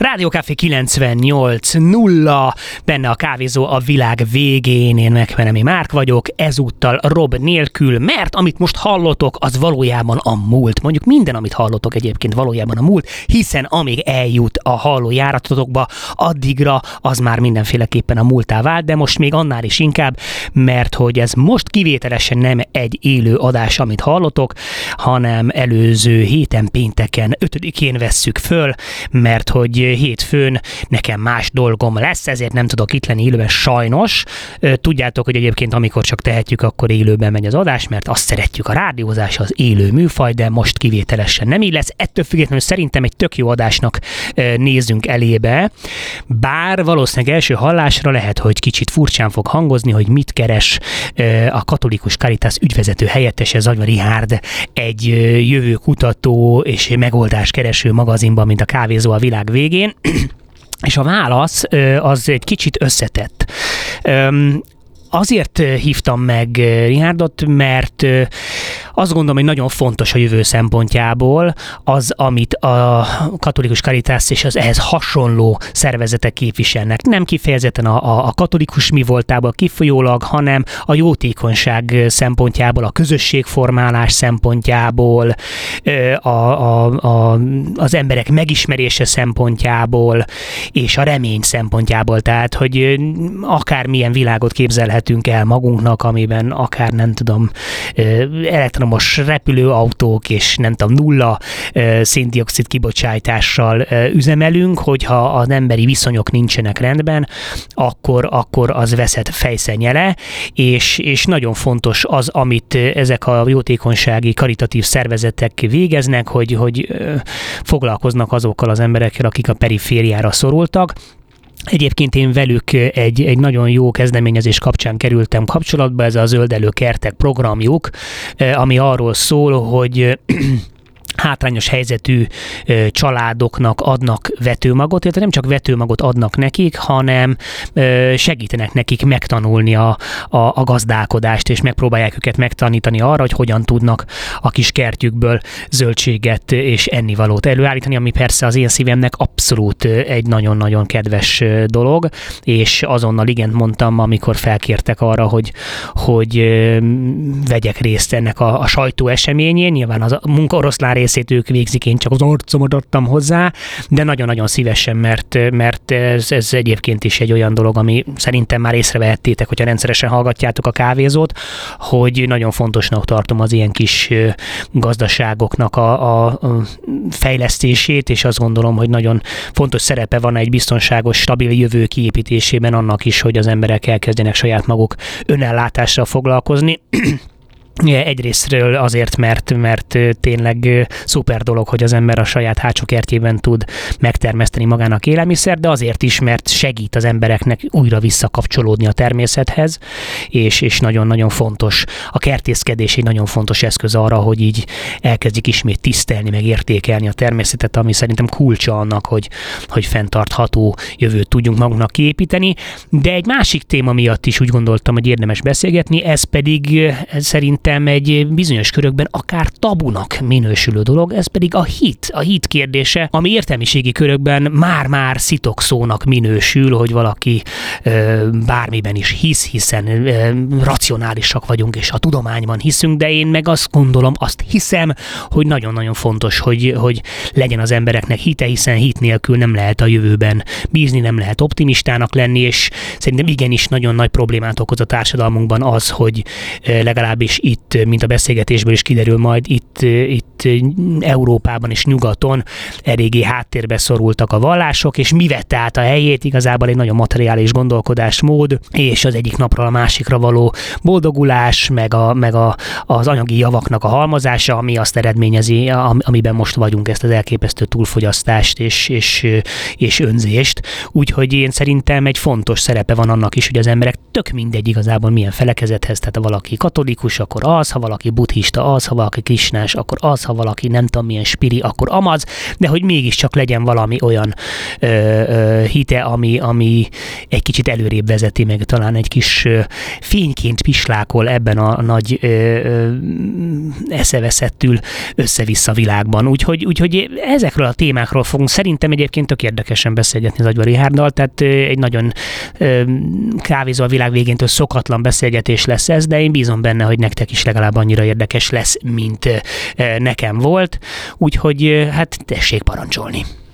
Rádió Café 98.0, benne a kávézó a világ végén, én Megmenemi Márk vagyok, ezúttal Rob nélkül, mert amit most hallotok, az valójában a múlt. Mondjuk minden, amit hallotok egyébként valójában a múlt, hiszen amíg eljut a hallójáratotokba, addigra az már mindenféleképpen a múltá vált, de most még annál is inkább, mert hogy ez most kivételesen nem egy élő adás, amit hallotok, hanem előző héten pénteken 5-én vesszük föl, mert hogy hétfőn nekem más dolgom lesz, ezért nem tudok itt lenni élőben sajnos. Tudjátok, hogy egyébként amikor csak tehetjük, akkor élőben megy az adás, mert azt szeretjük, a rádiózás az élő műfaj, de most kivételesen nem így lesz. Ettől függetlenül szerintem egy tök jó adásnak nézzünk elébe, bár valószínűleg első hallásra lehet, hogy kicsit furcsán fog hangozni, hogy mit keres a Katolikus Caritas ügyvezető helyettese, Zagyva Richárd egy jövőkutató és megoldáskereső magazinban, mint a Kávézó a világ végén, és a válasz az egy kicsit összetett. Azért hívtam meg Richárdot, mert azt gondolom, hogy nagyon fontos a jövő szempontjából az, amit a Katolikus Caritas és az ehhez hasonló szervezetek képviselnek. Nem kifejezetten a katolikus mi voltából kifolyólag, hanem a jótékonyság szempontjából, a közösségformálás szempontjából, az emberek megismerése szempontjából, és a remény szempontjából. Tehát, hogy akármilyen világot képzelhetünk el magunknak, amiben akár nem tudom, elektromos repülőautók és nem tudom, nulla széndioxid kibocsátással üzemelünk, hogyha az emberi viszonyok nincsenek rendben, akkor az veszett fejszennyele, és nagyon fontos az, amit ezek a jótékonysági karitatív szervezetek végeznek, hogy foglalkoznak azokkal az emberekkel, akik a perifériára szorultak. Egyébként én velük egy nagyon jó kezdeményezés kapcsán kerültem kapcsolatba, ez a Zöldelő Kertek programjuk, ami arról szól, hogy hátrányos helyzetű családoknak adnak vetőmagot, illetve nem csak vetőmagot adnak nekik, hanem segítenek nekik megtanulni a gazdálkodást, és megpróbálják őket megtanítani arra, hogy hogyan tudnak a kis kertjükből zöldséget és ennivalót előállítani, ami persze az én szívemnek abszolút egy nagyon-nagyon kedves dolog, és azonnal igent mondtam, amikor felkértek arra, hogy vegyek részt ennek a sajtóeseményén. Nyilván az a munka oroszlán részét ők végzik, én csak az arcomat adtam hozzá, de nagyon-nagyon szívesen, mert ez egyébként is egy olyan dolog, ami szerintem már észrevehettétek, hogyha rendszeresen hallgatjátok a kávézót, hogy nagyon fontosnak tartom az ilyen kis gazdaságoknak a fejlesztését, és azt gondolom, hogy nagyon fontos szerepe van egy biztonságos, stabil jövő kiépítésében annak is, hogy az emberek elkezdjenek saját maguk önellátással foglalkozni. Egyrésztről azért, mert tényleg szuper dolog, hogy az ember a saját hátsó kertjében tud megtermeszteni magának élelmiszer, de azért is, mert segít az embereknek újra visszakapcsolódni a természethez, és nagyon-nagyon fontos. A kertészkedés egy nagyon fontos eszköz arra, hogy így elkezdjük ismét tisztelni, meg értékelni a természetet, ami szerintem kulcsa annak, hogy fenntartható jövőt tudjunk magunknak kiépíteni. De egy másik téma miatt is úgy gondoltam, hogy érdemes beszélgetni, ez pedig szerint egy bizonyos körökben akár tabunak minősülő dolog, ez pedig a hit kérdése, ami értelmiségi körökben már szitokszónak minősül, hogy valaki bármiben is hisz, hiszen racionálisak vagyunk, és a tudományban hiszünk, de én meg azt gondolom, azt hiszem, hogy nagyon-nagyon fontos, hogy legyen az embereknek hite, hiszen hit nélkül nem lehet a jövőben bízni, nem lehet optimistának lenni, és szerintem igenis nagyon nagy problémát okoz a társadalmunkban az, hogy legalábbis itt, mint a beszélgetésből is kiderül majd, itt Európában és nyugaton eléggé háttérbe szorultak a vallások, és mi vette át a helyét? Igazából egy nagyon materiális gondolkodásmód, és az egyik napról a másikra való boldogulás, meg az anyagi javaknak a halmozása, ami azt eredményezi, amiben most vagyunk, ezt az elképesztő túlfogyasztást és önzést. Úgyhogy én szerintem egy fontos szerepe van annak is, hogy az emberek tök mindegy igazából milyen felekezethez, tehát ha valaki katolikus, akkor az, ha valaki buddhista az, ha valaki krisnás, akkor az, ha valaki nem tudom milyen spiri, akkor amaz, de hogy mégiscsak legyen valami olyan hite, ami egy kicsit előrébb vezeti, meg talán egy kis fényként pislákol ebben a nagy eszeveszettül össze-vissza világban. Úgyhogy ezekről a témákról fogunk szerintem egyébként tök érdekesen beszélgetni az Agyva Richárddal, tehát egy nagyon kávézó a világ végéntől szokatlan beszélgetés lesz ez, de én bízom benne, hogy nektek is legalább annyira érdekes lesz, mint nekem volt. Úgyhogy hát tessék parancsolni.